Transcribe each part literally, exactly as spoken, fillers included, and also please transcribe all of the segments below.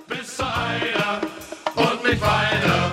bis zur Eider und nicht weiter.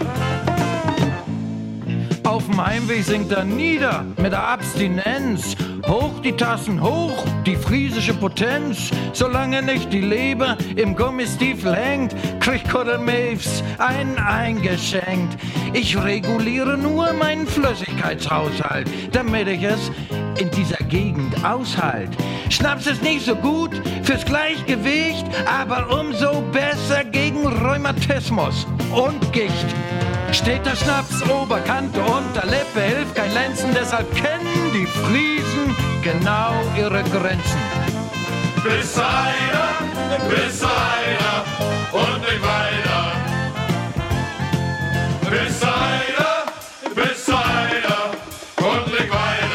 Auf dem Heimweg sinkt er nieder mit der Abstinenz. Hoch die Tassen, hoch die friesische Potenz. Solange nicht die Leber im Gummistiefel hängt, kriegt Kuddeln Maves einen eingeschenkt. Ich reguliere nur meinen Flüssigkeitshaushalt, damit ich es in dieser Gegend aushalt. Schnaps ist nicht so gut fürs Gleichgewicht, aber umso besser gegen Rheumatismus und Gicht. Steht der Schnaps Oberkante Unterlippe, hilft kein Lenzen, deshalb kennen die Friesen genau ihre Grenzen. Bis zur Eider, bis zur Eider und nicht weiter. Bis zur Eider, bis zur Eider und nicht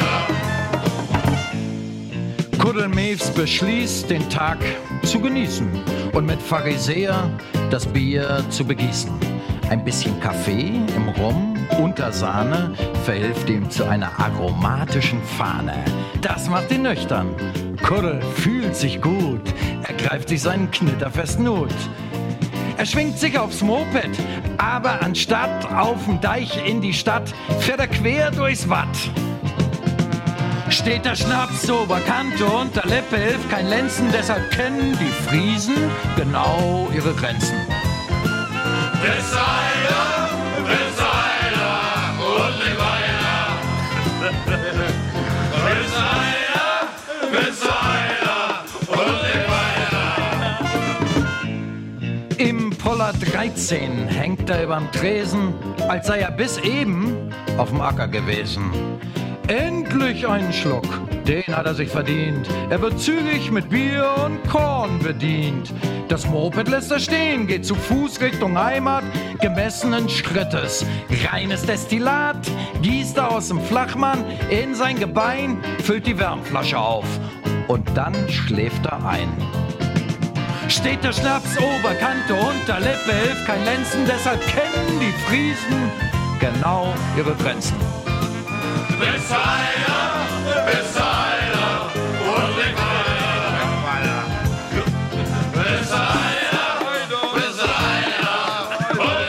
weiter. Kuddeln Maves beschließt, den Tag zu genießen und mit Pharisäer das Bier zu begießen. Ein bisschen Kaffee im Rum unter Sahne verhilft ihm zu einer aromatischen Fahne. Das macht ihn nüchtern. Kuddel fühlt sich gut. Er greift sich seinen knitterfesten Hut. Er schwingt sich aufs Moped, aber anstatt auf dem Deich in die Stadt, fährt er quer durchs Watt. Steht der Schnaps Oberkante Unterlippe, hilft kein Lenzen, deshalb kennen die Friesen genau ihre Grenzen. Bis zur Eider, bis zur Eider und nicht weiter. Bis zur Eider, bis zur Eider und nicht weiter. Im Poller dreizehn hängt er überm Tresen, als sei er bis eben auf dem Acker gewesen. Endlich einen Schluck, den hat er sich verdient. Er wird zügig mit Bier und Korn bedient. Das Moped lässt er stehen, geht zu Fuß Richtung Heimat, gemessenen Schrittes. Reines Destillat gießt er aus dem Flachmann in sein Gebein, füllt die Wärmflasche auf und dann schläft er ein. Steht der Schnaps Oberkante Unterlippe, hilft kein Lenzen, deshalb kennen die Friesen genau ihre Grenzen. Bis zur Eider, bis zur Eider und nicht weiter. Bis zur Eider, bis zur Eider und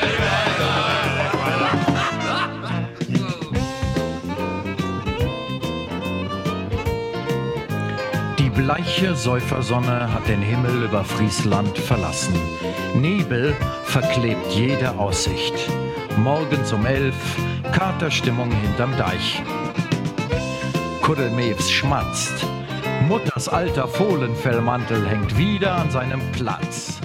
nicht weiter. Die bleiche Säufersonne hat den Himmel über Friesland verlassen. Nebel verklebt jede Aussicht. Morgens um elf, Katerstimmung hinterm Deich. Kuddeln Maves schmatzt. Mutters alter Fohlenfellmantel hängt wieder an seinem Platz.